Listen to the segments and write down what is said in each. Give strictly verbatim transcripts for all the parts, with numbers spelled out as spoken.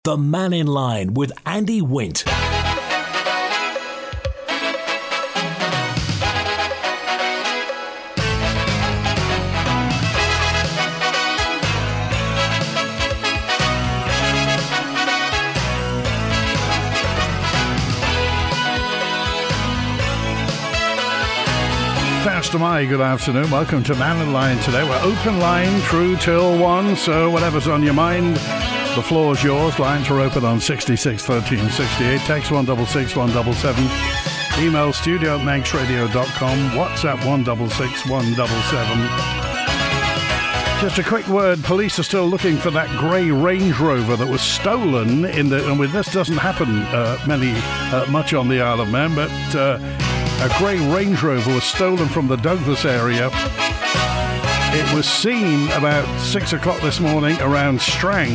The Man in Line with Andy Wint. Faster Mai, good afternoon. Welcome to Man in Line today. We're open line through till one, so whatever's on your mind, the floor's yours. Lines are open on sixty-six thirteen sixty-eight. Text one six six one seven seven. Email studio at manx radio dot com. WhatsApp one six six one seven seven. Just a quick word, police are still looking for that grey Range Rover that was stolen in the, and with this doesn't happen uh, many, uh, much on the Isle of Man, but uh, a grey Range Rover was stolen from the Douglas area. It was seen about six o'clock this morning around Strang,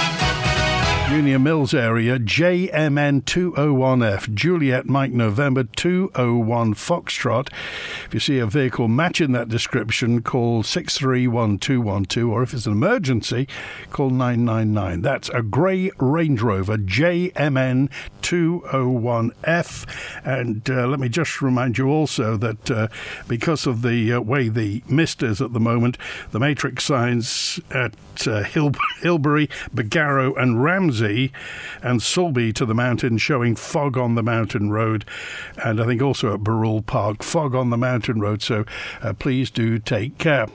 Union Mills area, J M N two oh one F, Juliet Mike November two oh one Foxtrot. If you see a vehicle matching that description, call six three one two one two, or if it's an emergency, call nine nine nine. That's a grey Range Rover, J M N two oh one F. And uh, let me just remind you also that uh, because of the uh, way the mist is at the moment, the matrix signs at uh, Hill- Hilbury, Bagarrow and Ramsey and Sulby to the mountain showing fog on the mountain road, and I think also at Barrule Park, fog on the mountain road, so uh, please do take care.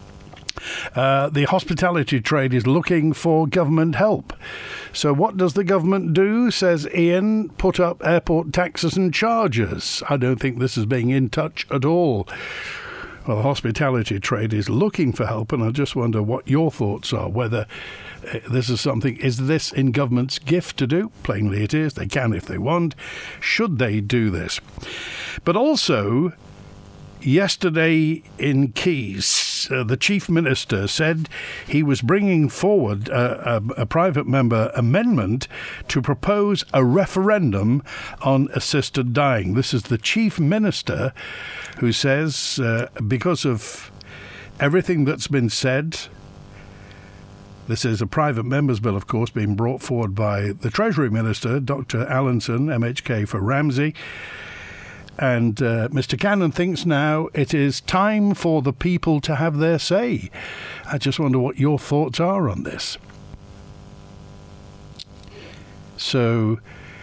Uh, the hospitality trade is looking for government help. So what does the government do, says Ian? Put up airport taxes and charges. I don't think this is being in touch at all. Well, the hospitality trade is looking for help, and I just wonder what your thoughts are, whether uh, this is something, is this in government's gift to do? Plainly it is. They can if they want. Should they do this? But also, yesterday in Keys, uh, the Chief Minister said he was bringing forward a, a, a private member amendment to propose a referendum on assisted dying. This is the Chief Minister who says, uh, because of everything that's been said, this is a private member's bill, of course, being brought forward by the Treasury Minister, Doctor Allinson, M H K for Ramsey. And uh, Mister Cannon thinks now it is time for the people to have their say. I just wonder what your thoughts are on this. So,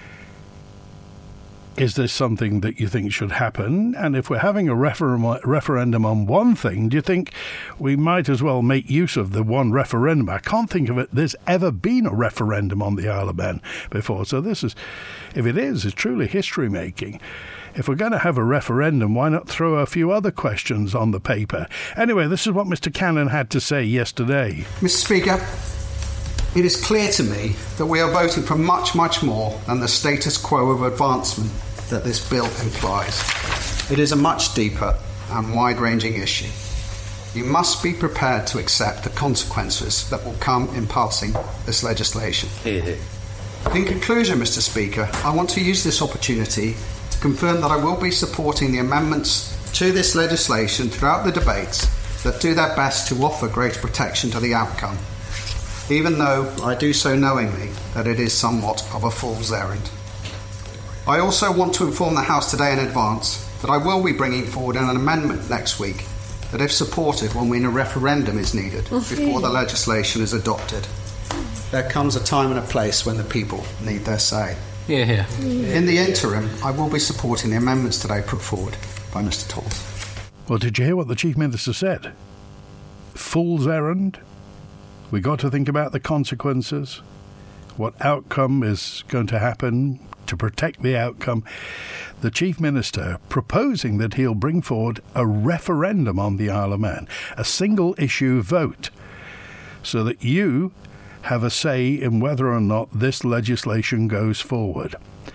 is this something that you think should happen? And if we're having a refer- referendum on one thing, do you think we might as well make use of the one referendum? I can't think of it. There's ever been a referendum on the Isle of Man before. So this is, if it is, it's truly history making. If we're going to have a referendum, why not throw a few other questions on the paper? Anyway, this is what Mister Cannon had to say yesterday. Mister Speaker, it is clear to me that we are voting for much, much more than the status quo of advancement that this bill implies. It is a much deeper and wide-ranging issue. You must be prepared to accept the consequences that will come in passing this legislation. Hear, hear. In conclusion, Mister Speaker, I want to use this opportunity to confirm that I will be supporting the amendments to this legislation throughout the debates that do their best to offer greater protection to the outcome, even though I do so knowingly that it is somewhat of a fool's errand. I also want to inform the House today in advance that I will be bringing forward an amendment next week that, if supported, will mean a referendum is needed before the legislation is adopted. There comes a time and a place when the people need their say. Yeah, yeah. In the interim, I will be supporting the amendments today put forward by Mister Talls. Well, did you hear what the Chief Minister said? Fool's errand? We got to think about the consequences, what outcome is going to happen to protect the outcome. The Chief Minister proposing that he'll bring forward a referendum on the Isle of Man, a single issue vote, so that you have a say in whether or not this legislation goes forward.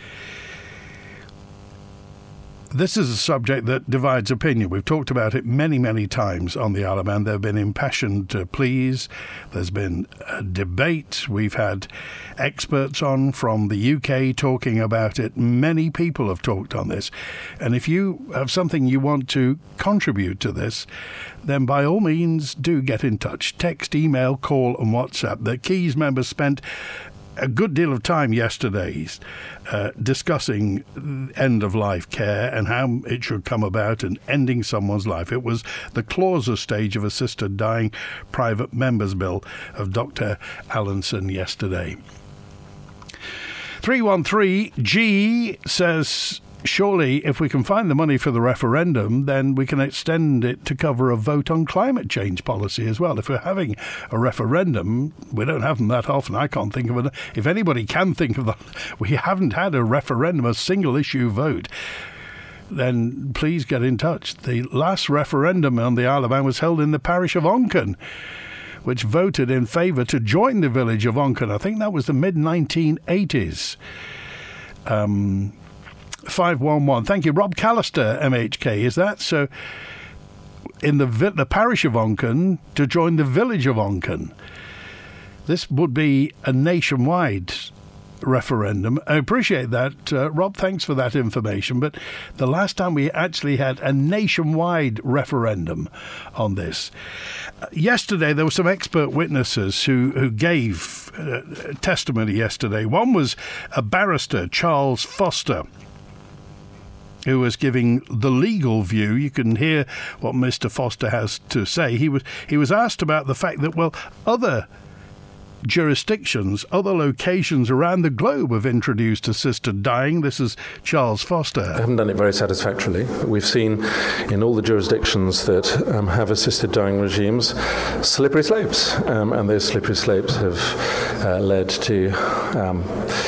This is a subject that divides opinion. We've talked about it many, many times on the Isle of Man. There have been impassioned uh, pleas. There's been a debate. We've had experts on from the U K talking about it. Many people have talked on this. And if you have something you want to contribute to this, then by all means do get in touch. Text, email, call and WhatsApp. The Keys members spent a good deal of time yesterday uh, discussing end-of-life care and how it should come about and ending someone's life. It was the clauser stage of assisted dying private members bill of Doctor Allinson yesterday. three one three G says, surely if we can find the money for the referendum, then we can extend it to cover a vote on climate change policy as well. If we're having a referendum, we don't have them that often. I can't think of it. If anybody can think of them, we haven't had a referendum, a single issue vote. Then please get in touch. The last referendum on the Isle of Man was held in the parish of Onchan, which voted in favour to join the village of Onchan. I think that was the mid nineteen eighties. Um... five one one. Thank you. Rob Callister, M H K, is that? So, in the vi- the parish of Onchan to join the village of Onchan. This would be a nationwide referendum. I appreciate that, uh, Rob. Thanks for that information. But the last time we actually had a nationwide referendum on this, uh, yesterday there were some expert witnesses who who gave uh, testimony yesterday. One was a barrister, Charles Foster, who was giving the legal view. You can hear what Mister Foster has to say. He was he was asked about the fact that, well, other jurisdictions, other locations around the globe have introduced assisted dying. This is Charles Foster. I haven't done it very satisfactorily. We've seen in all the jurisdictions that um, have assisted dying regimes slippery slopes, um, and those slippery slopes have uh, led to um,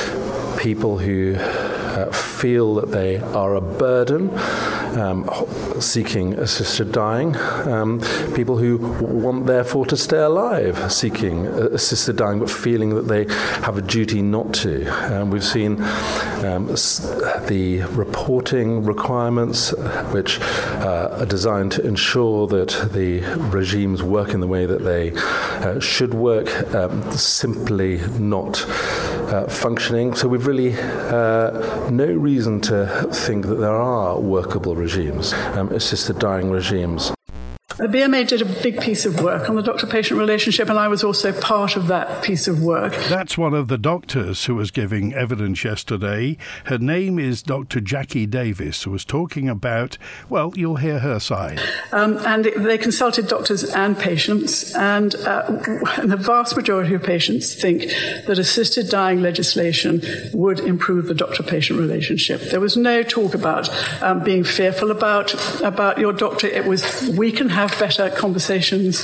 people who Uh, feel that they are a burden, um, seeking assisted dying, um, people who want therefore to stay alive, seeking uh, assisted dying but feeling that they have a duty not to. Um, we've seen um, s- the reporting requirements which uh, are designed to ensure that the regimes work in the way that they uh, should work, um, simply not uh, functioning. So we've really uh, no reason to think that there are workable regimes, um, assisted dying regimes. The B M A did a big piece of work on the doctor-patient relationship, and I was also part of that piece of work. That's one of the doctors who was giving evidence yesterday. Her name is Doctor Jackie Davis, who was talking about, well, you'll hear her side. Um, and they consulted doctors and patients, and uh, the vast majority of patients think that assisted dying legislation would improve the doctor-patient relationship. There was no talk about um, being fearful about, about your doctor. It was, we can have better conversations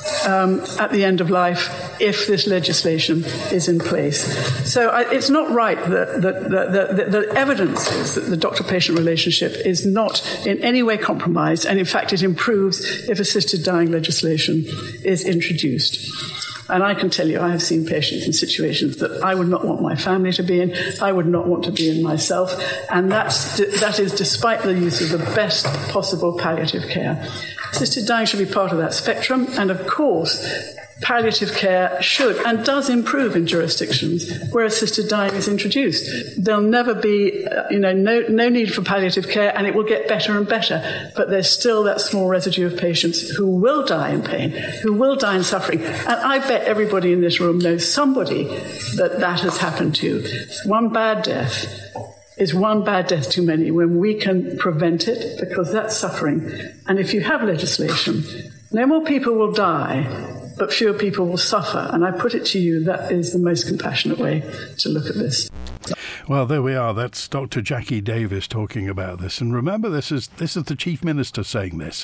um, at the end of life if this legislation is in place. So I, it's not right that, that, that, that, that the evidence is that the doctor-patient relationship is not in any way compromised, and in fact it improves if assisted dying legislation is introduced. And I can tell you, I have seen patients in situations that I would not want my family to be in, I would not want to be in myself, and that's, that is despite the use of the best possible palliative care. Assisted dying should be part of that spectrum, and of course, palliative care should and does improve in jurisdictions where assisted dying is introduced. There'll never be, uh, you know, no, no need for palliative care, and it will get better and better. But there's still that small residue of patients who will die in pain, who will die in suffering. And I bet everybody in this room knows somebody that that has happened to. One bad death is one bad death too many when we can prevent it, because that's suffering. And if you have legislation, no more people will die, but fewer people will suffer. And I put it to you, that is the most compassionate way to look at this. Well, there we are. That's Doctor Jackie Davis talking about this. And remember, this is this is the Chief Minister saying this.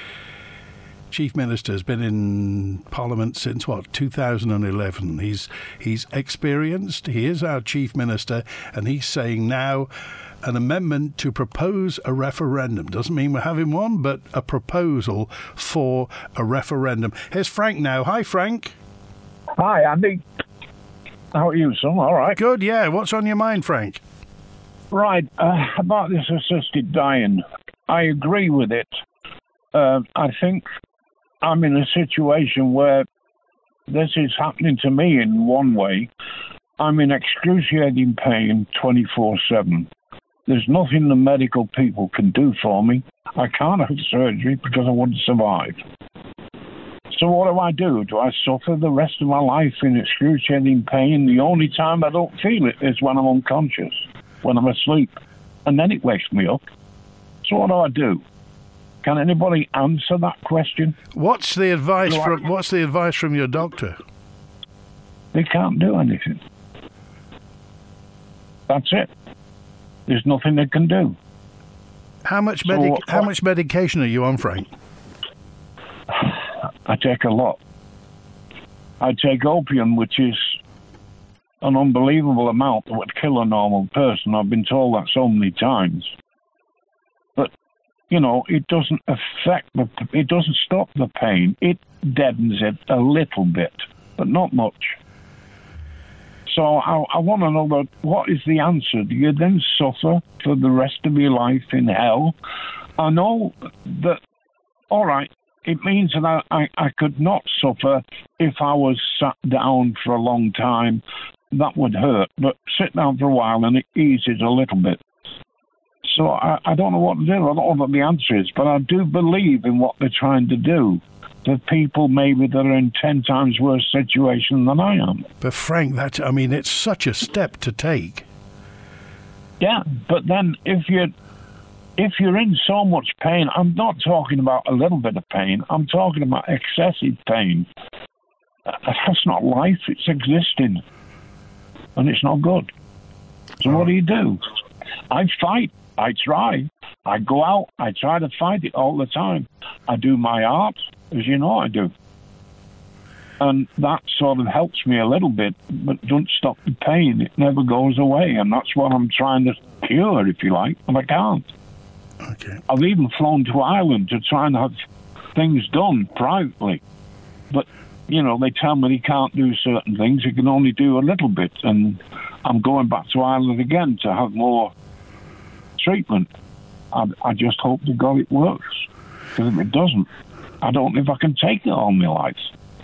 Chief Minister has been in Parliament since, what, two thousand eleven. He's he's experienced. He is our Chief Minister, and he's saying now an amendment to propose a referendum. Doesn't mean we're having one, but a proposal for a referendum. Here's Frank now. Hi, Frank. Hi, Andy. How are you, son? All right. Good, yeah. What's on your mind, Frank? Right, uh, about this assisted dying. I agree with it. Uh, I think I'm in a situation where this is happening to me in one way. I'm in excruciating pain twenty-four seven. There's nothing the medical people can do for me. I can't have surgery because I wouldn't survive. So what do I do? Do I suffer the rest of my life in excruciating pain? The only time I don't feel it is when I'm unconscious, when I'm asleep, and then it wakes me up. So what do I do? Can anybody answer that question? What's the advice Do from I- What's the advice from your doctor? They can't do anything. That's it. There's nothing they can do. How much So medic what- How much medication are you on, Frank? I take a lot. I take opium, which is an unbelievable amount that would kill a normal person. I've been told that so many times. But, you know, it doesn't affect the, it doesn't stop the pain. It deadens it a little bit, but not much. So I, I want to know that what is the answer? Do you then suffer for the rest of your life in hell? I know that, all right, it means that I, I, I could not suffer if I was sat down for a long time. That would hurt, but sit down for a while and it eases a little bit. So I, I don't know what to do. I don't know what the answer is, but I do believe in what they're trying to do for people maybe that are in ten times worse situation than I am. But Frank, that I mean, it's such a step to take. Yeah, but then if you're if you're in so much pain, I'm not talking about a little bit of pain. I'm talking about excessive pain. That's not life. It's existing, and it's not good. So what do you do? I fight. I try. I go out. I try to fight it all the time. I do my art, as you know I do. And that sort of helps me a little bit, but don't stop the pain. It never goes away, and that's what I'm trying to cure, if you like, and I can't. Okay. I've even flown to Ireland to try and have things done privately. But, you know, they tell me they can't do certain things. You can only do a little bit. And I'm going back to Ireland again to have more treatment. I, I just hope to God it works. Because if it doesn't, I don't know if I can take it all my life.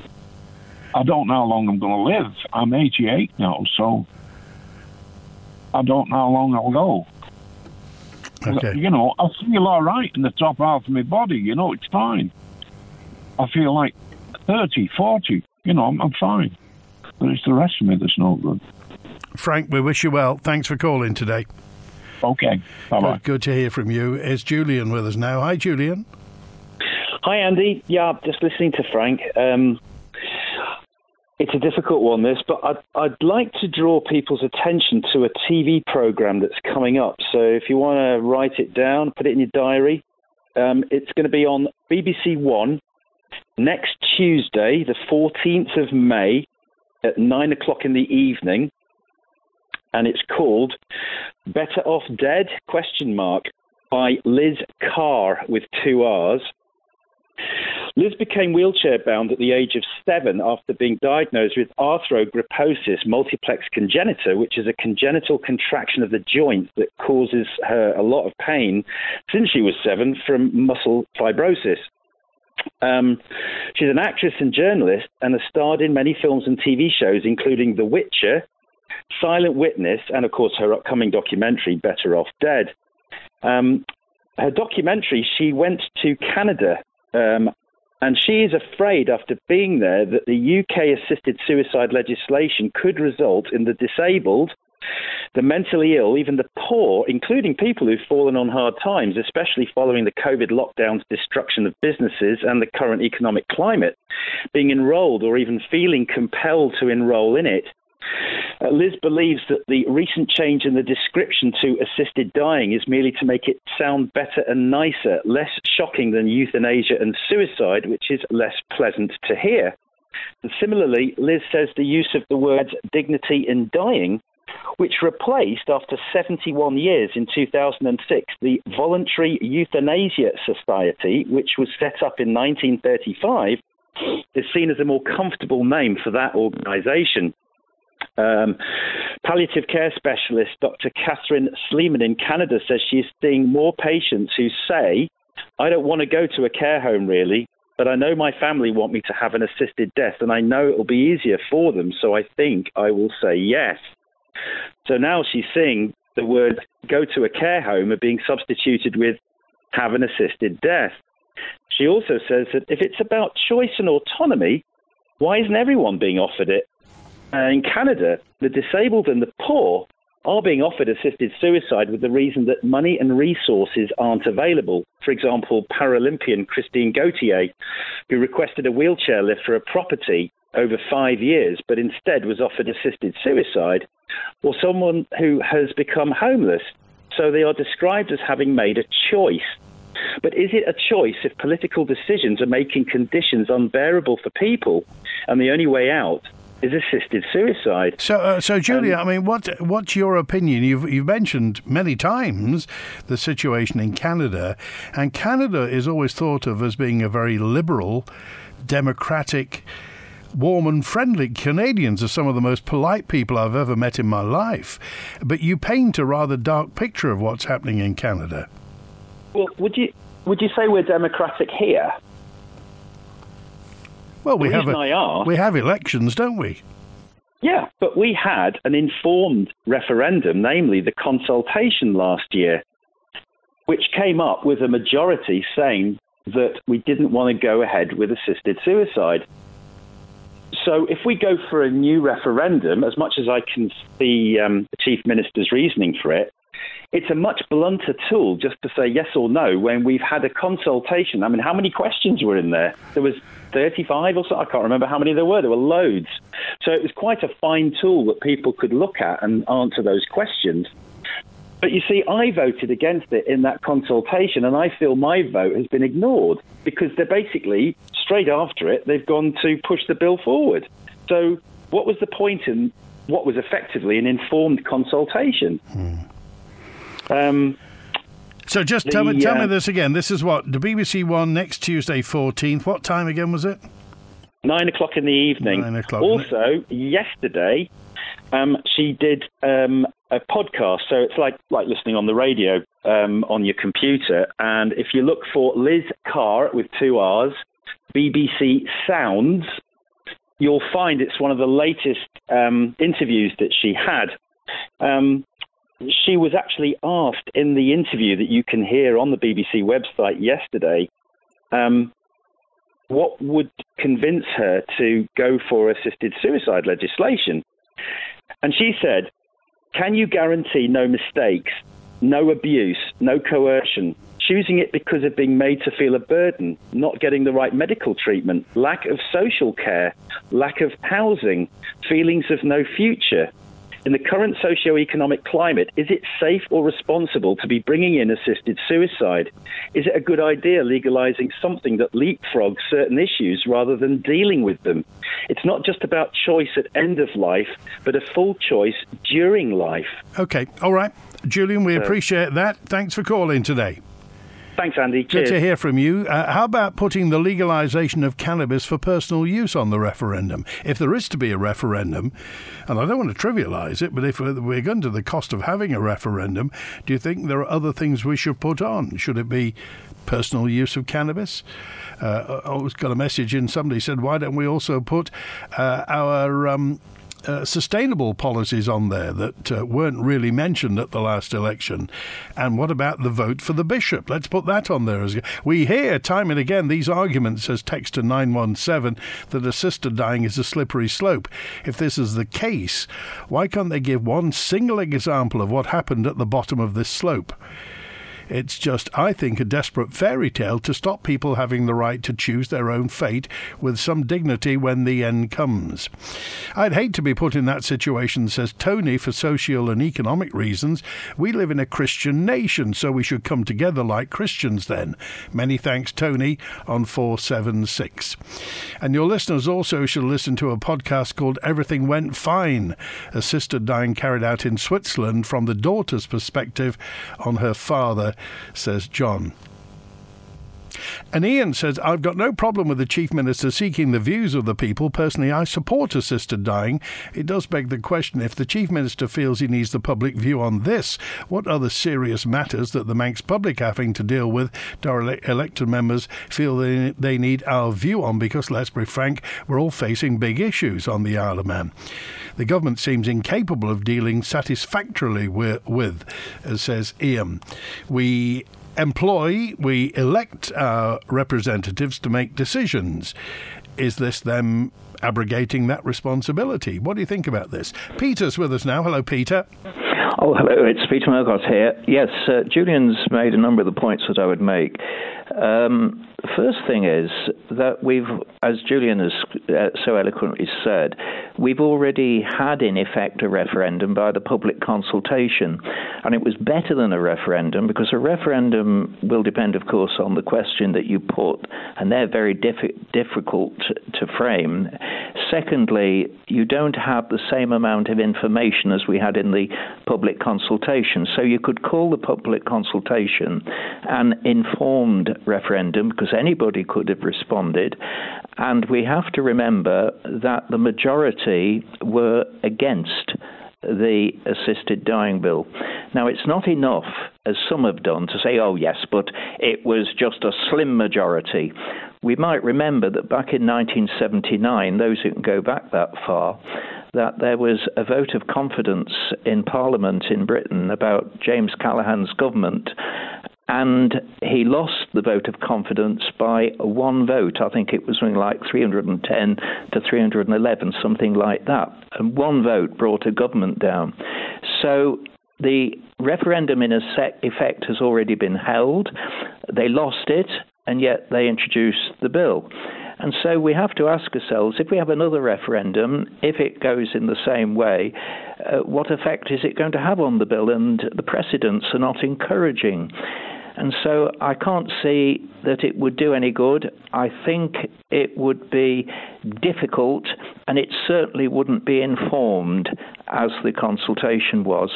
I don't know how long I'm going to live. I'm eighty-eight now, so I don't know how long I'll go. Okay. You know, I feel all right in the top half of my body. You know, it's fine. I feel like thirty, forty. You know, I'm, I'm fine. But it's the rest of me that's no good. Frank, we wish you well. Thanks for calling today. Okay. Bye-bye. Good, good to hear from you. Is Julian with us now? Hi, Julian. Hi, Andy. Yeah, just listening to Frank. Um, it's a difficult one, this, but I'd, I'd like to draw people's attention to a T V program that's coming up. So if you want to write it down, put it in your diary, um, it's going to be on B B C One next Tuesday, the fourteenth of May, at nine o'clock in the evening. And it's called Better Off Dead, question mark, by Liz Carr with two R's. Liz became wheelchair-bound at the age of seven after being diagnosed with arthrogryposis multiplex congenita, which is a congenital contraction of the joint that causes her a lot of pain since she was seven from muscle fibrosis. Um, she's an actress and journalist and has starred in many films and T V shows, including The Witcher, Silent Witness, and, of course, her upcoming documentary, Better Off Dead. Um, her documentary, she went to Canada, um, and she is afraid after being there that the U K-assisted suicide legislation could result in the disabled, the mentally ill, even the poor, including people who've fallen on hard times, especially following the COVID lockdown's destruction of businesses and the current economic climate, being enrolled or even feeling compelled to enroll in it. Uh, Liz believes that the recent change in the description to assisted dying is merely to make it sound better and nicer, less shocking than euthanasia and suicide, which is less pleasant to hear. And similarly, Liz says the use of the words dignity in dying, which replaced, after seventy-one years in two thousand six, the Voluntary Euthanasia Society, which was set up in nineteen thirty-five, is seen as a more comfortable name for that organisation. Um, palliative care specialist Doctor Catherine Sleeman in Canada says she is seeing more patients who say, I don't want to go to a care home really, but I know my family want me to have an assisted death and I know it will be easier for them, so I think I will say yes. So now she's seeing the word go to a care home are being substituted with have an assisted death. she also says that if it's about choice and autonomy, why isn't everyone being offered it? Uh, in Canada, the disabled and the poor are being offered assisted suicide with the reason that money and resources aren't available. For example, Paralympian Christine Gauthier, who requested a wheelchair lift for a property over five years, but instead was offered assisted suicide, or someone who has become homeless. So they are described as having made a choice. But is it a choice if political decisions are making conditions unbearable for people, and the only way out is assisted suicide? So, uh, so Julia, um, I mean, what what's your opinion? You've you've mentioned many times the situation in Canada, and Canada is always thought of as being a very liberal, democratic, warm and friendly. Canadians are some of the most polite people I've ever met in my life, but you paint a rather dark picture of what's happening in Canada. Well, would you would you say we're democratic here? Well, we the have reason a, I ask, we have elections, don't we? Yeah, but we had an informed referendum, namely the consultation last year, which came up with a majority saying that we didn't want to go ahead with assisted suicide. So if we go for a new referendum, as much as I can see um, the Chief Minister's reasoning for it, it's a much blunter tool just to say yes or no when we've had a consultation. I mean, how many questions were in there? There was thirty-five or so. I can't remember how many there were. There were loads. So it was quite a fine tool that people could look at and answer those questions. But you see, I voted against it in that consultation, and I feel my vote has been ignored because they're basically, straight after it, they've gone to push the bill forward. So what was the point in what was effectively an informed consultation? Hmm. Um, so just the, tell me, tell uh, me this again. This is what the B B C One next Tuesday, fourteenth. What time again was it? Nine o'clock in the evening. Nine o'clock. Also, yesterday, um, she did um, a podcast. So it's like like listening on the radio um, on your computer. And if you look for Liz Carr with two R's, B B C Sounds, you'll find it's one of the latest um, interviews that she had. Um, she was actually asked in the interview that you can hear on the B B C website yesterday, um, what would convince her to go for assisted suicide legislation? And she said, can you guarantee no mistakes, no abuse, no coercion, choosing it because of being made to feel a burden, not getting the right medical treatment, lack of social care, lack of housing, feelings of no future? In the current socio-economic climate, is it safe or responsible to be bringing in assisted suicide? Is it a good idea legalizing something that leapfrogs certain issues rather than dealing with them? It's not just about choice at end of life, but a full choice during life. Okay, all right. Julian, we So- appreciate that. Thanks for calling today. Thanks, Andy. Good Cheers. to hear from you. Uh, how about putting the legalisation of cannabis for personal use on the referendum? If there is to be a referendum, and I don't want to trivialise it, but if we're, we're going to the cost of having a referendum, do you think there are other things we should put on? Should it be personal use of cannabis? Uh, I always got a message in, somebody said, why don't we also put uh, our... Um, Uh, sustainable policies on there that uh, weren't really mentioned at the last election? And what about the vote for the bishop? Let's put that on there. As we hear time and again these arguments, as text to nine one seven, that assisted dying is a slippery slope. If this is the case, why can't they give one single example of what happened at the bottom of this slope? It's just, I think, a desperate fairy tale to stop people having the right to choose their own fate with some dignity when the end comes. I'd hate to be put in that situation, says Tony, for social and economic reasons. We live in a Christian nation, so we should come together like Christians then. Many thanks, Tony, on four seven six. And your listeners also should listen to a podcast called Everything Went Fine, assisted dying carried out in Switzerland from the daughter's perspective on her father, says John. And Ian says, I've got no problem with the Chief Minister seeking the views of the people. Personally, I support assisted dying. It does beg the question, if the Chief Minister feels he needs the public view on this, what other serious matters that the Manx public having to deal with do our ele- elected members feel they, they need our view on? Because, let's be frank, we're all facing big issues on the Isle of Man. The government seems incapable of dealing satisfactorily with, with as says Ian. We employ, we elect our representatives to make decisions. Is this them abrogating that responsibility? What do you think about this? Peter's with us now. Hello, Peter. Oh, hello. It's Peter Murgott here. Yes, uh, Julian's made a number of the points that I would make. Um, the first thing is that we've, as Julian has uh, so eloquently said, we've already had in effect a referendum by the public consultation, and it was better than a referendum because a referendum will depend, of course, on the question that you put, and they're very diff- difficult to frame. Secondly, you don't have the same amount of information as we had in the public consultation, so you could call the public consultation an informed referendum because anybody could have responded, and we have to remember that the majority were against the assisted dying bill. Now, it's not enough, as some have done, to say, oh yes, but it was just a slim majority. We might remember that back in nineteen seventy-nine, those who can go back that far, that there was a vote of confidence in Parliament in Britain about James Callaghan's government, and he lost the vote of confidence by one vote. I think it was something like three hundred ten to three hundred eleven, something like that. And one vote brought a government down. So the referendum in effect has already been held. They lost it, and yet they introduced the bill. And so we have to ask ourselves, if we have another referendum, if it goes in the same way, uh, what effect is it going to have on the bill? And the precedents are not encouraging. And so I can't see that it would do any good. I think it would be difficult, and it certainly wouldn't be informed as the consultation was.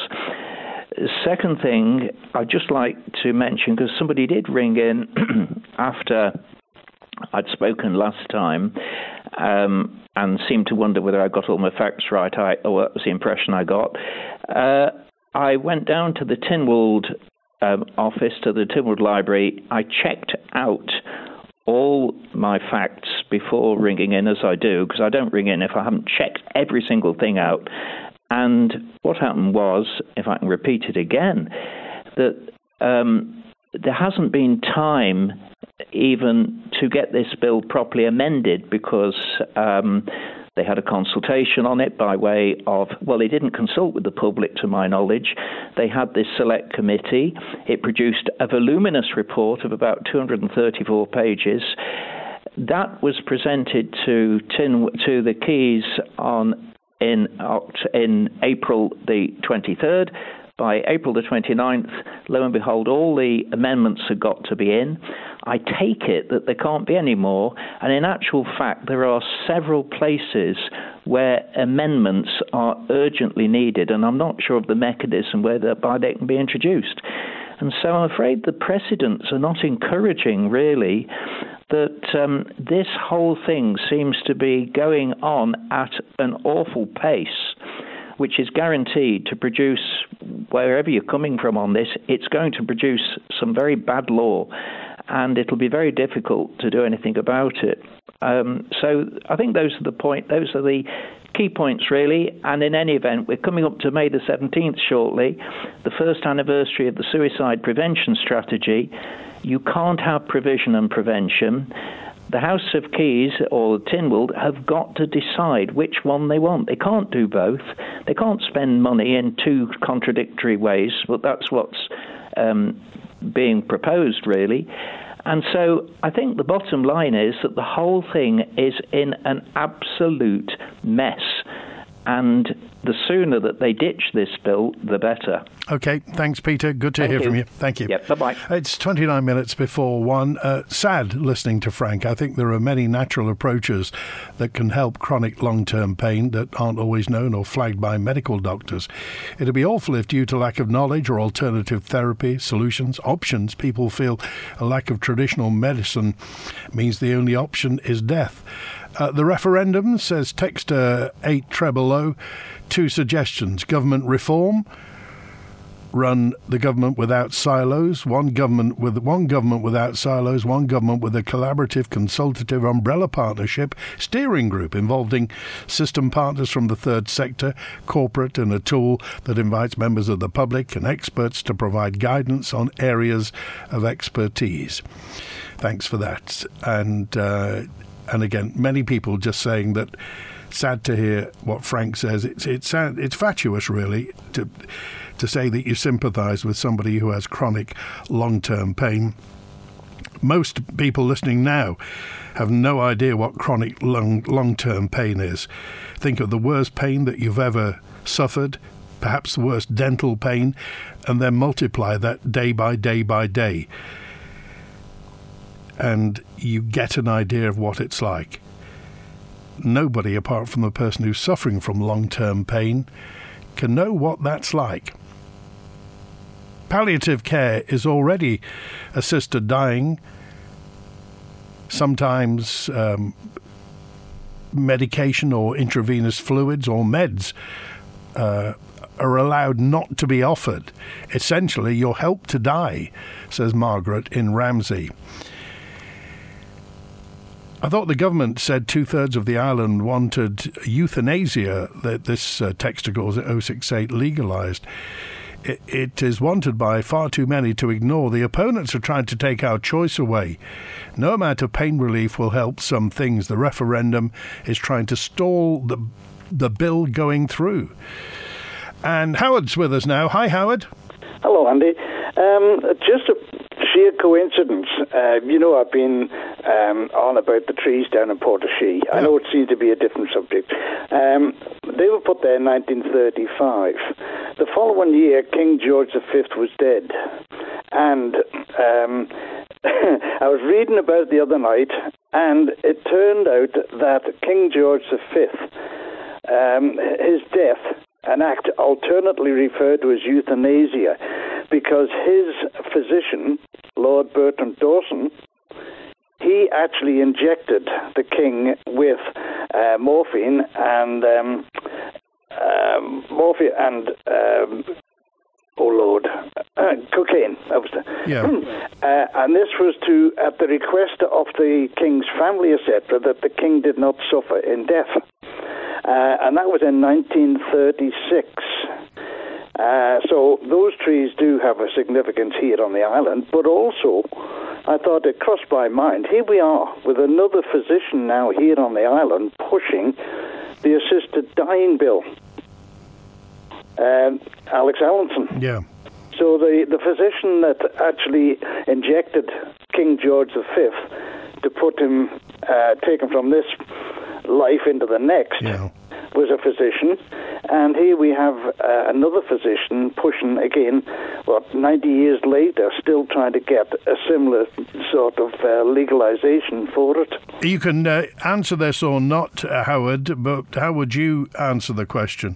Second thing, I'd just like to mention, because somebody did ring in after I'd spoken last time um, and seemed to wonder whether I got all my facts right, I, or that was the impression I got. Uh, I went down to the Tynwald Um, office, to the Tynwald Library. I checked out all my facts before ringing in, as I do, because I don't ring in if I haven't checked every single thing out. And what happened was, if I can repeat it again, that um, there hasn't been time even to get this bill properly amended because um, they had a consultation on it by way of, well, they didn't consult with the public, to my knowledge. They had this select committee. It produced a voluminous report of about two hundred thirty-four pages. That was presented to Tin, to the Keys on in in April the twenty-third. By April the twenty-ninth, lo and behold, all the amendments had got to be in. I take it that there can't be any more, and in actual fact, there are several places where amendments are urgently needed, and I'm not sure of the mechanism whereby they can be introduced. And so I'm afraid the precedents are not encouraging, really, that um, this whole thing seems to be going on at an awful pace, which is guaranteed to produce, wherever you're coming from on this, it's going to produce some very bad law, and it'll be very difficult to do anything about it. Um, so I think those are the point. Those are the key points, really. And in any event, we're coming up to May the seventeenth shortly, the first anniversary of the suicide prevention strategy. You can't have provision and prevention. The House of Keys, or Tynwald, have got to decide which one they want. They can't do both. They can't spend money in two contradictory ways, but that's what's um, being proposed, really. And so I think the bottom line is that the whole thing is in an absolute mess. And the sooner that they ditch this bill, the better. OK, thanks, Peter. Good to Thank hear you. from you. Thank you. Yep, bye-bye. It's twenty-nine minutes before one. Uh, sad listening to Frank. I think there are many natural approaches that can help chronic long-term pain that aren't always known or flagged by medical doctors. It'd be awful if, due to lack of knowledge or alternative therapy, solutions, options, people feel a lack of traditional medicine means the only option is death. Uh, the referendum, says texter eight treble O, two suggestions: government reform run the government without silos, one government with one government without silos, one government with a collaborative, consultative umbrella partnership steering group involving system partners from the third sector, corporate, and a tool that invites members of the public and experts to provide guidance on areas of expertise. Thanks for that. And uh, and again, many people just saying that. Sad to hear what Frank says. It's it's it's fatuous, really, to to say that you sympathise with somebody who has chronic long-term pain. Most people listening now have no idea what chronic long long-term pain is. Think of the worst pain that you've ever suffered, perhaps the worst dental pain, and then multiply that day by day by day, and you get an idea of what it's like. Nobody, apart from the person who's suffering from long-term pain, can know what that's like. Palliative care is already assisted dying. Sometimes um, medication or intravenous fluids or meds uh, are allowed not to be offered. Essentially, you're helped to die, says Margaret in Ramsey. I thought the government said two-thirds of the island wanted euthanasia, that this uh, texter calls it oh six eight, legalised. It, it is wanted by far too many to ignore. The opponents are trying to take our choice away. No amount of pain relief will help some things. The referendum is trying to stall the, the bill going through. And Howard's with us now. Hi, Howard. Hello, Andy. Um, just a sheer coincidence. Uh, you know, I've been um, on about the trees down in Portashee. Yeah. I know it seems to be a different subject. Um, they were put there in nineteen thirty-five. The following year, King George the Fifth was dead. And um, I was reading about it the other night, and it turned out that King George the Fifth, um, his death, an act alternately referred to as euthanasia, because his physician, Lord Bertram Dawson, he actually injected the king with uh, morphine and um, um, morphine and um, oh Lord, uh, cocaine. That was the, yeah. uh, and this was to at the request of the king's family, et cetera, that the king did not suffer in death. Uh, and that was in nineteen thirty-six. Uh, so those trees do have a significance here on the island, but also I thought it crossed my mind, here we are with another physician now here on the island pushing the assisted dying bill, uh, Alex Allinson. Yeah. So the, the physician that actually injected King George the Fifth to put him, uh, take him from this life into the next, yeah. was a physician, and here we have uh, another physician pushing again, what, ninety years later, still trying to get a similar sort of uh, legalization for it. You can uh, answer this or not, uh, Howard, but how would you answer the question?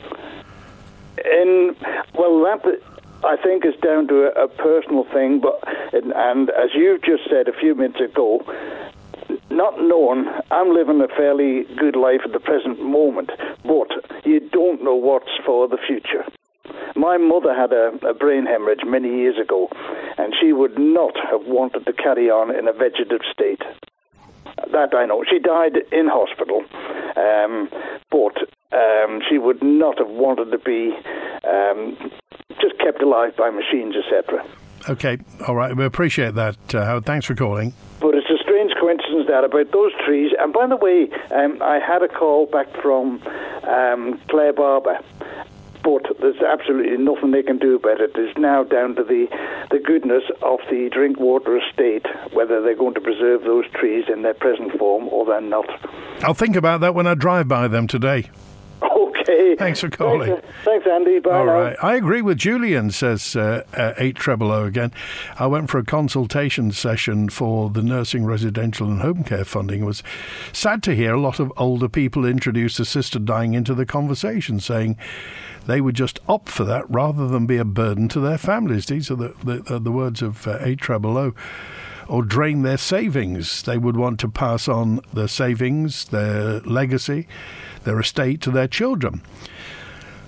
In, well, that I think is down to a, a personal thing, but and as you've just said a few minutes ago, not knowing, I'm living a fairly good life at the present moment, but you don't know what's for the future. My mother had a, a brain hemorrhage many years ago, and she would not have wanted to carry on in a vegetative state. That I know. She died in hospital, um, but um, she would not have wanted to be um, just kept alive by machines, et cetera. Okay, all right, we appreciate that, uh, Howard. Thanks for calling. But it's a strange coincidence that about those trees. And by the way, um, I had a call back from um, Claire Barber, but there's absolutely nothing they can do about it. It's now down to the, the goodness of the Drinkwater estate, whether they're going to preserve those trees in their present form or they're not. I'll think about that when I drive by them today. Okay. Thanks for calling. Thanks, Thanks Andy. Bye All now. right. I agree with Julian, says uh, uh, eight treble O again. I went for a consultation session for the nursing, residential and home care funding. It was sad to hear a lot of older people introduce assisted dying into the conversation, saying they would just opt for that rather than be a burden to their families. These are the, the, the words of uh, eight treble O. Or drain their savings. They would want to pass on their savings, their legacy, their estate to their children.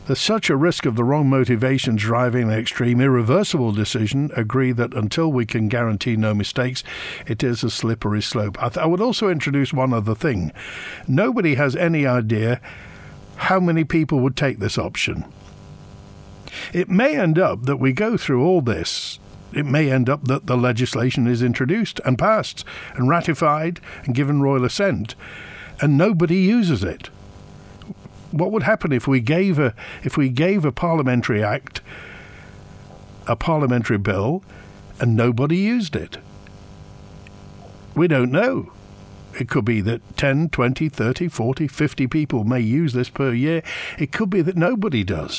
There's such a risk of the wrong motivations driving an extreme, irreversible decision. Agree that until we can guarantee no mistakes, it is a slippery slope. I, th- I would also introduce one other thing. Nobody has any idea how many people would take this option. It may end up that we go through all this. It may end up that the legislation is introduced and passed and ratified and given royal assent, and nobody uses it. What would happen if we gave a if we gave a parliamentary act, a parliamentary bill, and nobody used it? We don't know. It could be that ten, twenty, thirty, forty, fifty people may use this per year. It could be that nobody does.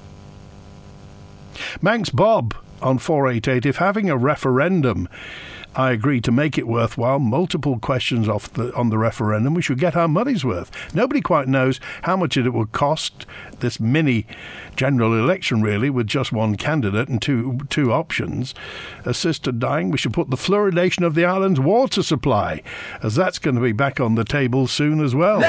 Manx Bob on four eight eight, if having a referendum, I agree, to make it worthwhile, multiple questions off the, on the referendum, we should get our money's worth. Nobody quite knows how much it would cost, this mini general election really, with just one candidate and two two options. Assisted dying, we should put the fluoridation of the island's water supply, as that's going to be back on the table soon as well.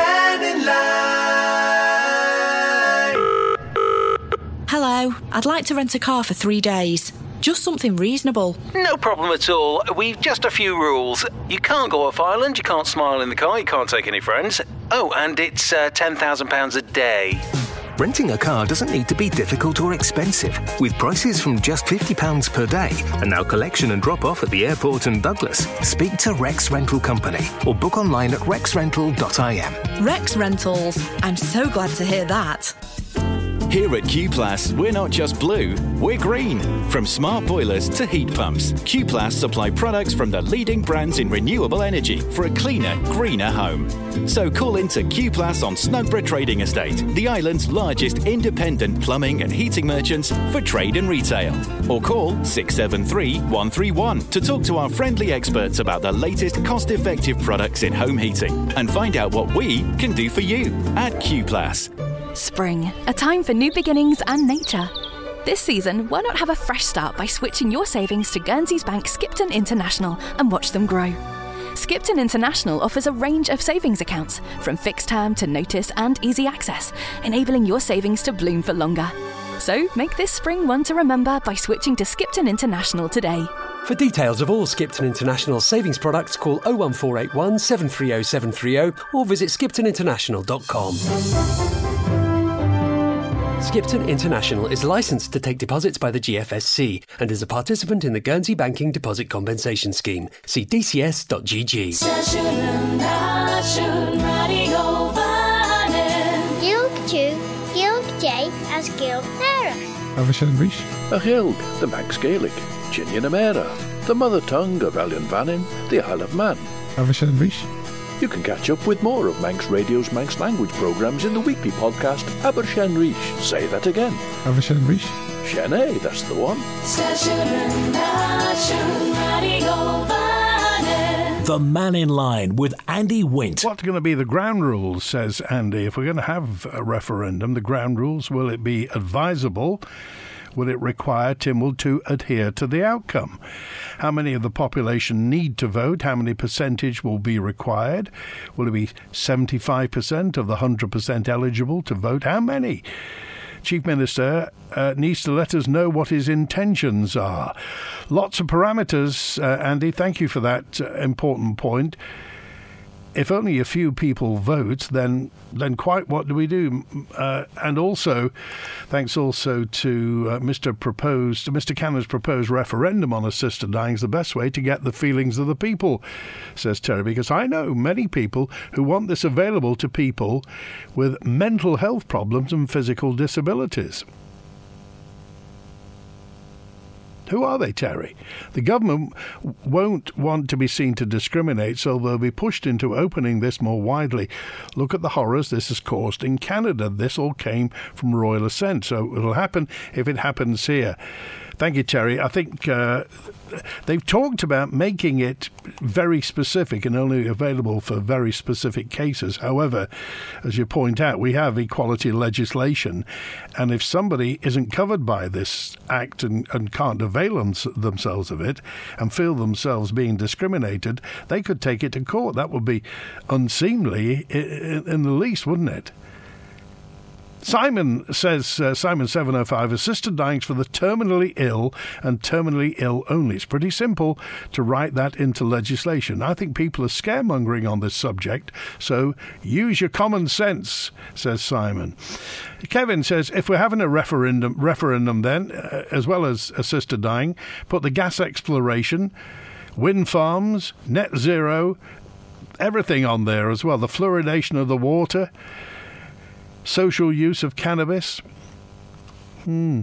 Hello, I'd like to rent a car for three days. Just something reasonable. No problem at all. We've just a few rules. You can't go off island, you can't smile in the car, you can't take any friends. Oh, and it's uh, ten thousand pounds a day. Renting a car doesn't need to be difficult or expensive. With prices from just fifty pounds per day, and now collection and drop-off at the airport and Douglas, speak to Rex Rental Company or book online at rex rental dot I M. Rex Rentals. I'm so glad to hear that. Here at Q Plus, we're not just blue, we're green. From smart boilers to heat pumps, Q Plus supply products from the leading brands in renewable energy for a cleaner, greener home. So call into Q Plus on Snugborough Trading Estate, the island's largest independent plumbing and heating merchants for trade and retail. Or call six seven three, one three one to talk to our friendly experts about the latest cost-effective products in home heating and find out what we can do for you at Q Plus. Spring, a time for new beginnings and nature. This season, why not have a fresh start by switching your savings to Guernsey's Bank Skipton International and watch them grow? Skipton International offers a range of savings accounts, from fixed term to notice and easy access, enabling your savings to bloom for longer. So make this spring one to remember by switching to Skipton International today. For details of all Skipton International savings products, call oh one four eight one, seven three oh, seven three oh or visit skipton international dot com. Skipton International is licensed to take deposits by the G F S C and is a participant in the Guernsey Banking Deposit Compensation Scheme. See d c s dot g g. Guild two, Guild J as Guild Mera. Avashan Rish. A Guild, the Manx Gaelic, Chinian Amera, the mother tongue of Elian Vannin, the Isle of Man. Avashan Rish. You can catch up with more of Manx Radio's Manx language programmes in the weekly podcast Abershen Rish. Say that again. Abershen Rish. Shene, that's the one. The Man in Line with Andy Wint. What's going to be the ground rules, says Andy? If we're going to have a referendum, the ground rules, will it be advisable? Will it require Tynwald to adhere to the outcome? How many of the population need to vote? How many percentage will be required? Will it be seventy-five percent of the one hundred percent eligible to vote? How many? Chief Minister uh, needs to let us know what his intentions are. Lots of parameters, uh, Andy. Thank you for that uh, important point. If only a few people vote, then then quite what do we do? Uh, and also, thanks also to uh, Mister Proposed, Mister Cannon's proposed referendum on assisted dying is the best way to get the feelings of the people, says Terry, because I know many people who want this available to people with mental health problems and physical disabilities. Who are they, Terry? The government won't want to be seen to discriminate, so they'll be pushed into opening this more widely. Look at the horrors this has caused in Canada. This all came from royal assent, so it'll happen if it happens here. Thank you, Terry. I think uh, they've talked about making it very specific and only available for very specific cases. However, as you point out, we have equality legislation, and if somebody isn't covered by this act and, and can't avail them, themselves of it and feel themselves being discriminated, they could take it to court. That would be unseemly in, in the least, wouldn't it? Simon says, uh, Simon seven oh five, assisted dying for the terminally ill and terminally ill only. It's pretty simple to write that into legislation. I think people are scaremongering on this subject, so use your common sense, says Simon. Kevin says, if we're having a referendum, referendum then, uh, as well as assisted dying, put the gas exploration, wind farms, net zero, everything on there as well. The fluoridation of the water, social use of cannabis. Hmm.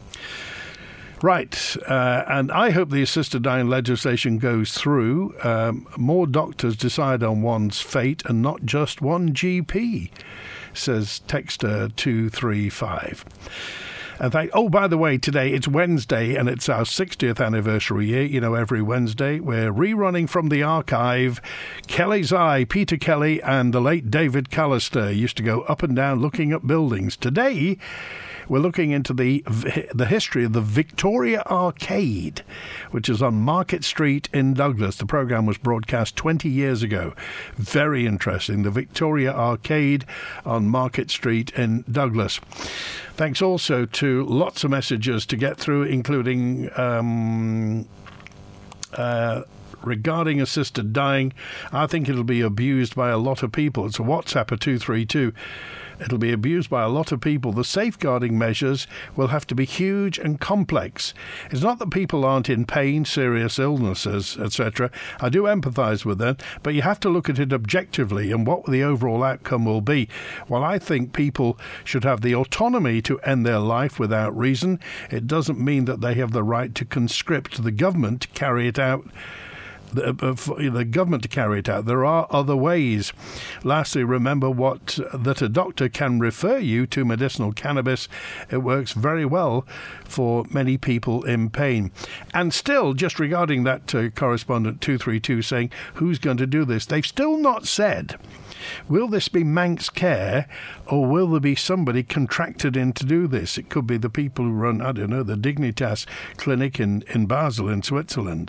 Right, uh, and I hope the assisted dying legislation goes through. Um, more doctors decide on one's fate and not just one G P, says Texter two three five. And thank, oh, by the way, today it's Wednesday and it's our sixtieth anniversary year. You know, every Wednesday we're rerunning from the archive Kelly's Eye. Peter Kelly and the late David Callister used to go up and down looking at buildings. Today we're looking into the the history of the Victoria Arcade, which is on Market Street in Douglas. The programme was broadcast twenty years ago. Very interesting. The Victoria Arcade on Market Street in Douglas. Thanks also to lots of messages to get through, including um, uh, regarding assisted dying. I think it'll be abused by a lot of people. It's a WhatsApp of two three two. It'll be abused by a lot of people. The safeguarding measures will have to be huge and complex. It's not that people aren't in pain, serious illnesses, et cetera. I do empathise with them, but you have to look at it objectively and what the overall outcome will be. While I think people should have the autonomy to end their life without reason, it doesn't mean that they have the right to conscript the government to carry it out. The, uh, for the government to carry it out. There are other ways. Lastly, remember what that a doctor can refer you to medicinal cannabis. It works very well for many people in pain. And still, just regarding that uh, correspondent two three two saying, who's going to do this? They've still not said, will this be Manx Care or will there be somebody contracted in to do this? It could be the people who run, I don't know, the Dignitas clinic in, in Basel in Switzerland.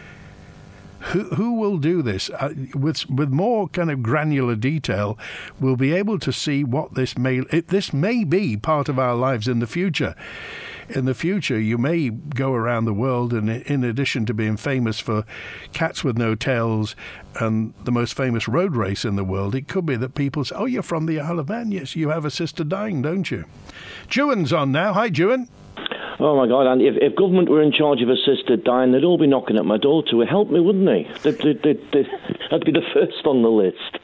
Who, who will do this? Uh, with with more kind of granular detail, we'll be able to see what this may... It, this may be part of our lives in the future. In the future, you may go around the world and in addition to being famous for Cats with No Tails and the most famous road race in the world, it could be that people say, oh, you're from the Isle of Man. Yes, you have assisted dying, don't you? Juan's on now. Hi, Juan. Oh, my God, and if, if government were in charge of assisted dying, they'd all be knocking at my door to help me, wouldn't they? They'd, they'd, they'd, they'd, I'd be the first on the list.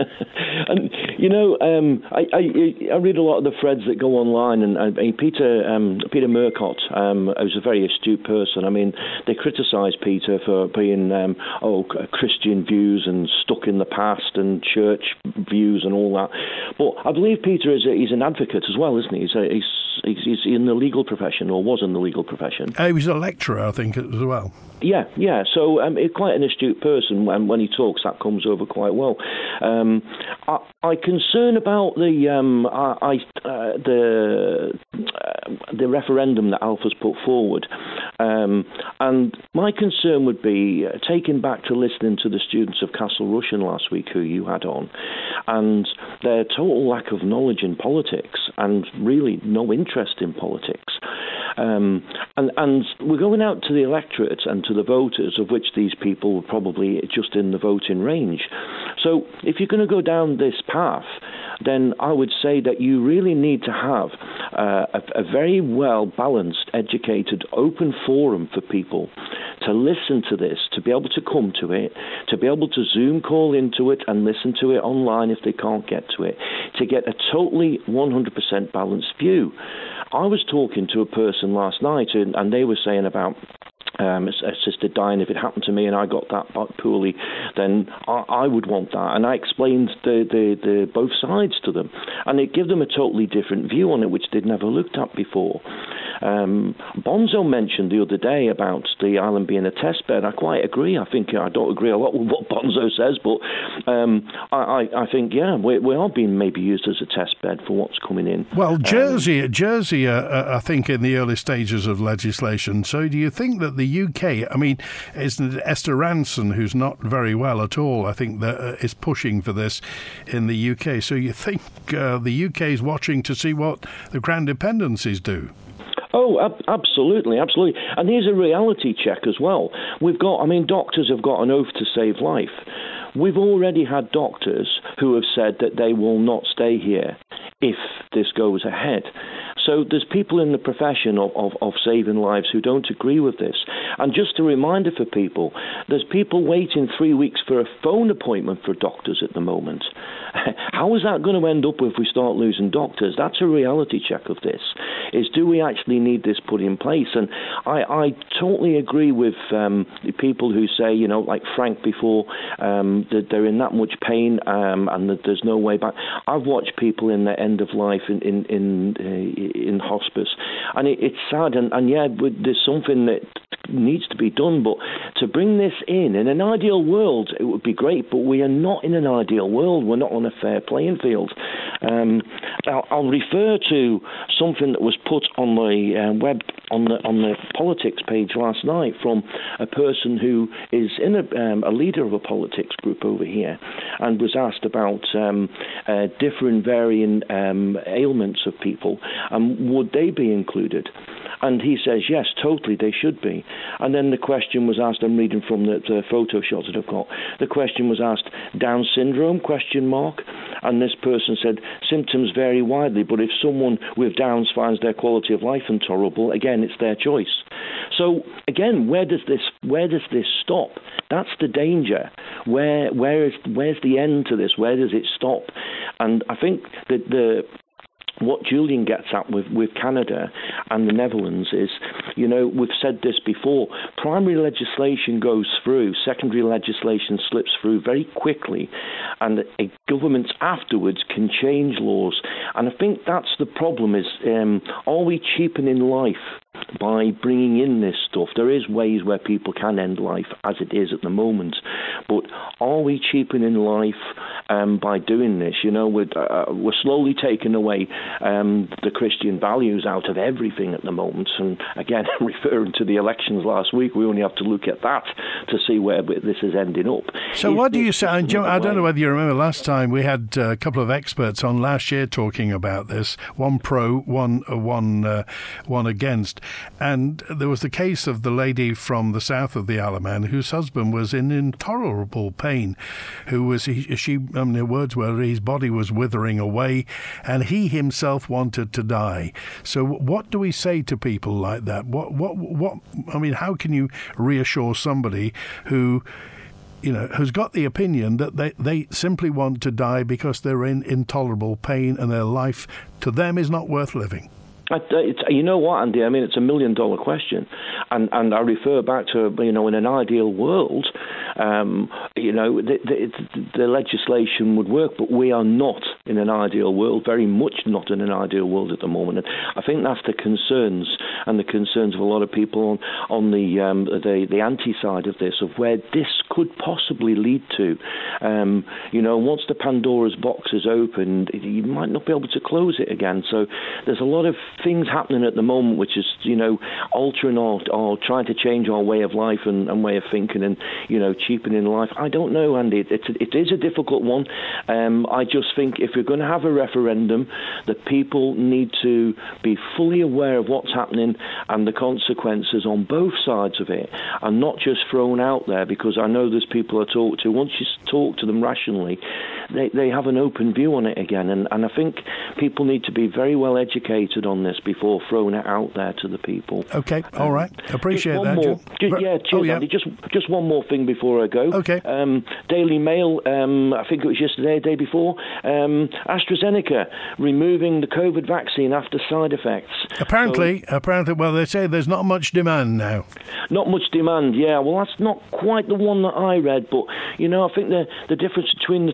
And, you know, um, I, I, I read a lot of the threads that go online, and, and Peter um, Peter Murcott, um, who's a very astute person. I mean, they criticise Peter for being, um, oh, Christian views and stuck in the past and church views and all that. But I believe Peter is a, he's an advocate as well, isn't he? He's, a, he's, he's in the legal profession, or was in the legal profession. Uh, he was a lecturer, I think, as well. Yeah, yeah. So um, he's quite an astute person, and when he talks, that comes over quite well. Um, I, I concern about the um, I, I, uh, the uh, the referendum that Alpha's put forward, um, and my concern would be uh, taking back to listening to the students of Castle Rushen last week, who you had on, and their total lack of knowledge in politics and really no interest in politics. Um, and, and we're going out to the electorate and to the voters, of which these people were probably just in the voting range. So if you're going to go down this path, then I would say that you really need to have uh, a, a very well-balanced, educated, open forum for people to listen to this, to be able to come to it, to be able to Zoom call into it and listen to it online if they can't get to it, to get a totally one hundred percent balanced view. I was talking to a person last night, and, and they were saying about um, assisted dying. If it happened to me and I got that poorly, then I, I would want that. And I explained the, the, the both sides to them, and it gave them a totally different view on it, which they'd never looked at before. Um, Bonzo mentioned the other day about the island being a test bed. I quite agree. I think I don't agree a lot with what Bonzo says, but um, I, I, I think, yeah, we, we are being maybe used as a test bed for what's coming in. Well, Jersey, um, Jersey, uh, uh, I think, in the early stages of legislation. So do you think that the U K, I mean, isn't it Esther Ranson, who's not very well at all, I think, that uh, is pushing for this in the U K. So you think uh, the U K is watching to see what the Crown dependencies do? Oh, ab- absolutely, absolutely. And here's a reality check as well. We've got, I mean, doctors have got an oath to save life. We've already had doctors who have said that they will not stay here if this goes ahead. So there's people in the profession of, of, of saving lives who don't agree with this. And just a reminder for people, there's people waiting three weeks for a phone appointment for doctors at the moment. How is that going to end up if we start losing doctors? That's a reality check of this, is do we actually need this put in place? And I, I totally agree with um, the people who say, you know, like Frank before, um, that they're in that much pain um, and that there's no way back. I've watched people in their end of life in, in, in uh, in hospice, and it, it's sad, and, and yeah, there's something that needs to be done, but to bring this in, in an ideal world, it would be great, but we are not in an ideal world. We're not on a fair playing field. Um, I'll, I'll refer to something that was put on the uh, web, on the on the politics page last night from a person who is in a, um, a leader of a politics group over here, and was asked about um, uh, different varying um, ailments of people, and would they be included? And he says, yes, totally, they should be. And then the question was asked, I'm reading from the, the photo shots that I've got, the question was asked, Down syndrome, question mark? And this person said, symptoms vary widely, but if someone with Downs finds their quality of life intolerable, again, it's their choice. So, again, where does this where does this stop? That's the danger. Where where is where's the end to this? Where does it stop? And I think that the what Julian gets at with, with Canada and the Netherlands is, you know, we've said this before, primary legislation goes through, secondary legislation slips through very quickly, and a governments afterwards can change laws. And I think that's the problem is, um, are we cheapening life by bringing in this stuff? There is ways where people can end life as it is at the moment, but are we cheapening life um, by doing this? You know, we're, uh, we're slowly taking away um, the Christian values out of everything at the moment. And again, referring to the elections last week, we only have to look at that to see where this is ending up. So is what do you say? I don't know whether you remember last time we had a couple of experts on last year talking about this, one pro, one, uh, one, uh, one against. And there was the case of the lady from the south of the Isle of Man whose husband was in intolerable pain, who was, he, she, I mean, her words were, his body was withering away and he himself wanted to die. So what do we say to people like that? What, what, what, I mean, how can you reassure somebody who, you know, who's got the opinion that they, they simply want to die because they're in intolerable pain and their life to them is not worth living? It's, you know what, Andy? I mean, it's a million dollar question, and and I refer back to, you know, in an ideal world, um, you know, the, the, the legislation would work, but we are not in an ideal world. Very much not in an ideal world at the moment, and I think that's the concerns and the concerns of a lot of people on on the um, the the anti side of this, of where this could possibly lead to. Um, you know, once the Pandora's box is opened, you might not be able to close it again. So there's a lot of things happening at the moment which is, you know, altering or, or trying to change our way of life and, and way of thinking and, you know, cheapening life. I don't know, Andy. It's, it is a difficult one. Um, I just think if we're going to have a referendum, the people need to be fully aware of what's happening and the consequences on both sides of it, and not just thrown out there, because I know there's people I talk to. Once you talk to them rationally, they, they have an open view on it again. And, and I think people need to be very well educated on this before throwing it out there to the people. Okay, all right. Appreciate just one that. More, just, yeah, cheers, oh, yeah. Andy. Just, just one more thing before I go. Okay. Um, Daily Mail, um, I think it was yesterday, day before, um, AstraZeneca removing the COVID vaccine after side effects. Apparently, so, apparently, well, they say there's not much demand now. Not much demand, yeah. Well, that's not quite the one that I read, but, you know, I think the, the difference between the truth and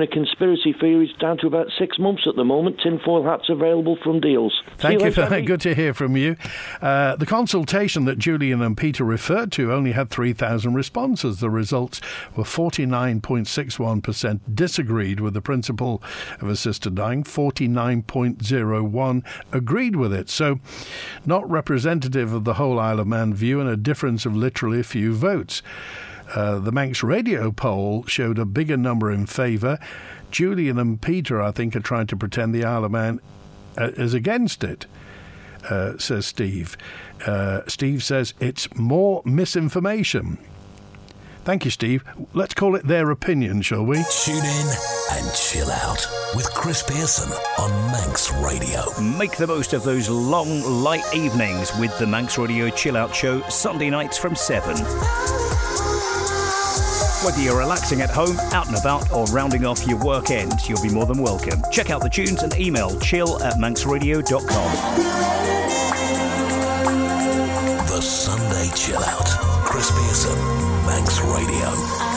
my conspiracy theories down to about six months at the moment. Tinfoil hats available from Deals. Thank you, you for later, that. Good to hear from you. Uh, the consultation that Julian and Peter referred to only had three thousand responses. The results were forty-nine point six one percent disagreed with the principle of assisted dying, forty-nine point zero one agreed with it. So not representative of the whole Isle of Man view, and a difference of literally a few votes. Uh, the Manx Radio poll showed a bigger number in favour. Julian and Peter, I think, are trying to pretend the Isle of Man uh, is against it, uh, says Steve. Uh, Steve says it's more misinformation. Thank you, Steve. Let's call it their opinion, shall we? Tune in and chill out with Chris Pearson on Manx Radio. Make the most of those long, light evenings with the Manx Radio Chill Out Show, Sunday nights from seven. Whether you're relaxing at home, out and about, or rounding off your work end, you'll be more than welcome. Check out the tunes and email chill at manx radio dot com. The Sunday Chill Out. Chris Pearson, Manx Radio.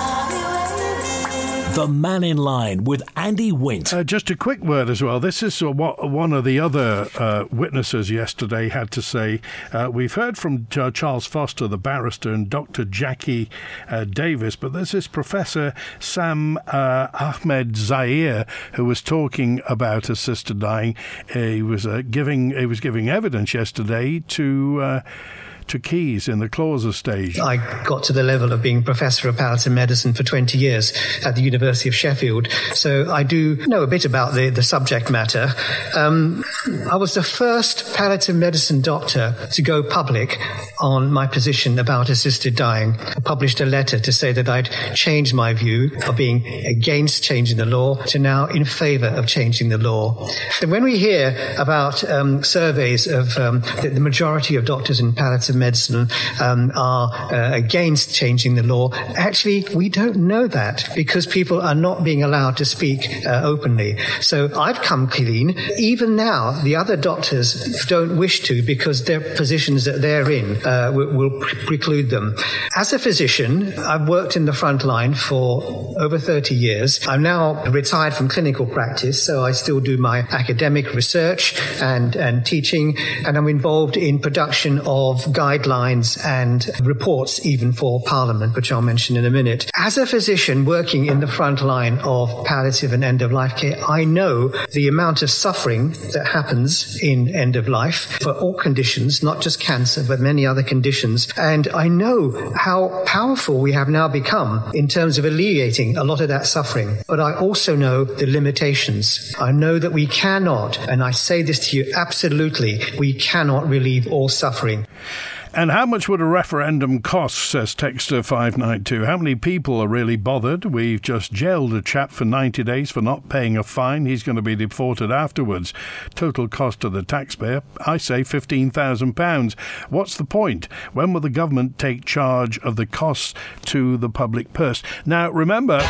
The Man in Line with Andy Wint. Uh, just a quick word as well. This is uh, what one of the other uh, witnesses yesterday had to say. Uh, we've heard from uh, Charles Foster, the barrister, and Doctor Jackie uh, Davis, but there's this Professor Sam uh, Ahmed Zaire who was talking about assisted dying. Uh, he was uh, giving he was giving evidence yesterday to. Uh, to Keys in the Clauser stage. I got to the level of being Professor of Palliative Medicine for twenty years at the University of Sheffield, so I do know a bit about the, the subject matter. Um, I was the first palliative medicine doctor to go public on my position about assisted dying. I published a letter to say that I'd changed my view of being against changing the law to now in favour of changing the law. And when we hear about um, surveys of um, the, the majority of doctors in palliative medicine um, are uh, against changing the law, actually we don't know that because people are not being allowed to speak uh, openly. So I've come clean. Even now, the other doctors don't wish to because their positions that they're in uh, will, will pre- preclude them. As a physician, I've worked in the front line for over thirty years. I'm now retired from clinical practice, so I still do my academic research and, and teaching, and I'm involved in production of guidelines guidelines and reports even for Parliament, which I'll mention in a minute. As a physician working in the front line of palliative and end-of-life care, I know the amount of suffering that happens in end-of-life for all conditions, not just cancer, but many other conditions. And I know how powerful we have now become in terms of alleviating a lot of that suffering. But I also know the limitations. I know that we cannot, and I say this to you absolutely, we cannot relieve all suffering. And how much would a referendum cost, says Texter five nine two. How many people are really bothered? We've just jailed a chap for ninety days for not paying a fine. He's going to be deported afterwards. Total cost to the taxpayer, I say fifteen thousand pounds. What's the point? When will the government take charge of the costs to the public purse? Now, remember,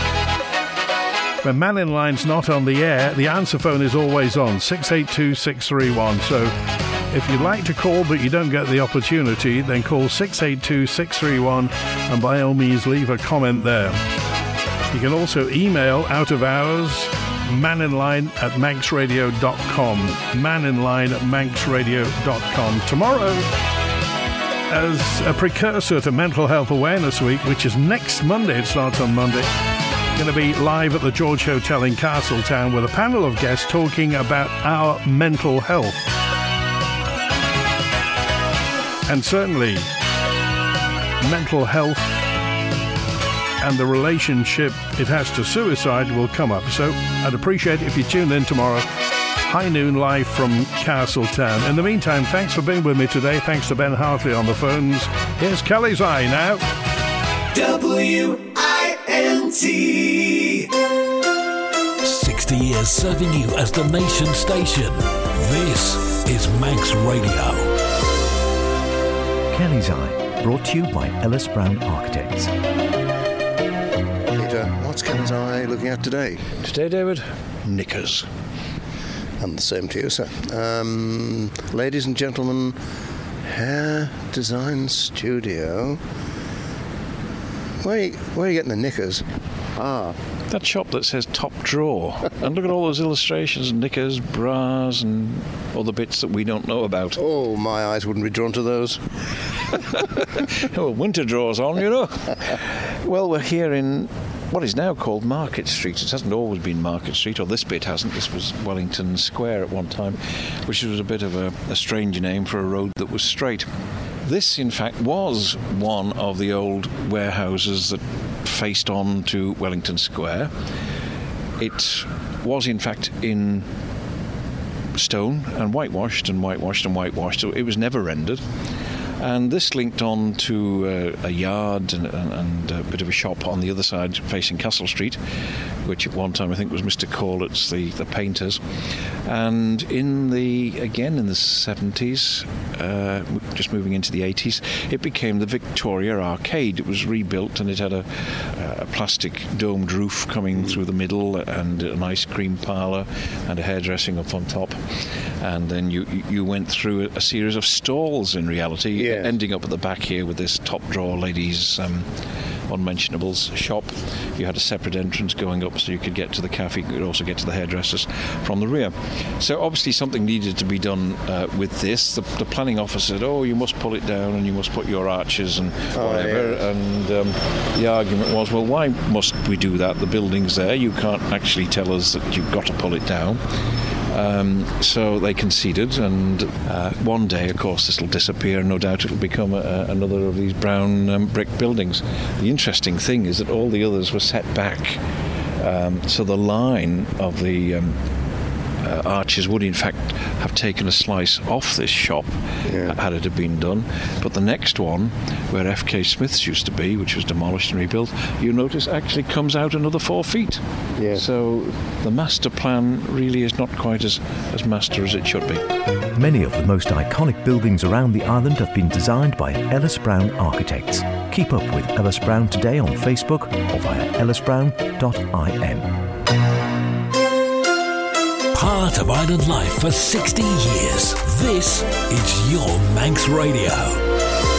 when Man in Line's not on the air, the answer phone is always on, six eight two, six three one. So if you'd like to call but you don't get the opportunity, then call six eight two, six three one and by all means leave a comment there. You can also email out of hours, maninline at manxradio dot com. maninline at manxradio dot com. Tomorrow, as a precursor to Mental Health Awareness Week, which is next Monday, it starts on Monday, going to be live at the George Hotel in Castletown with a panel of guests talking about our mental health. And certainly, mental health and the relationship it has to suicide will come up. So I'd appreciate it if you tuned in tomorrow, high noon, live from Castletown. In the meantime, thanks for being with me today. Thanks to Ben Hartley on the phones. Here's Kelly's Eye now. W I N T. sixty years serving you as the nation station. This is Manx Radio. Kelly's Eye, brought to you by Ellis Brown Architects. Peter, what's Kelly's Eye looking at today? Today, David? Knickers. And the same to you, sir. Um, ladies and gentlemen, Hair Design Studio. Where are you, where are you getting the knickers? Ah. That shop that says top drawer. And look at all those illustrations, knickers, bras, and other bits that we don't know about. Oh, my eyes wouldn't be drawn to those. Oh, winter drawers on, you know. Well, we're here in what is now called Market Street. It hasn't always been Market Street, or this bit hasn't. This was Wellington Square at one time, which was a bit of a, a strange name for a road that was straight. This, in fact, was one of the old warehouses that faced on to Wellington Square. It was, in fact, in stone and whitewashed and whitewashed and whitewashed, so it was never rendered. And this linked on to uh, a yard and, and, and a bit of a shop on the other side facing Castle Street, which at one time I think was Mister Corlett's, the, the painters. And in the, again in the seventies, uh, just moving into the eighties, it became the Victoria Arcade. It was rebuilt and it had a, a plastic domed roof coming through the middle and an ice cream parlour and a hairdressing up on top. And then you, you went through a, a series of stalls in reality, yes. ending up at the back here with this top drawer ladies um, unmentionables shop. You had a separate entrance going up so you could get to the cafe. You could also get to the hairdressers from the rear. So obviously something needed to be done uh, with this. The, the planning officer said, oh, you must pull it down and you must put your arches and oh, whatever. Yeah. And um, the argument was, well, why must we do that? The building's there. You can't actually tell us that you've got to pull it down. Um, so they conceded, and uh, one day, of course, this will disappear. No doubt it'll become a, another of these brown um, brick buildings. The interesting thing is that all the others were set back, um, so the line of the um, uh, arches would, in fact, have taken a slice off this shop yeah. had it have been done. But the next one, where F K Smith's used to be, which was demolished and rebuilt, you notice actually comes out another four feet. Yeah. So the master plan really is not quite as, as master as it should be. Many of the most iconic buildings around the island have been designed by Ellis Brown Architects. Keep up with Ellis Brown today on Facebook or via ellis brown dot I M. Part of island life for sixty years. This is your Manx Radio.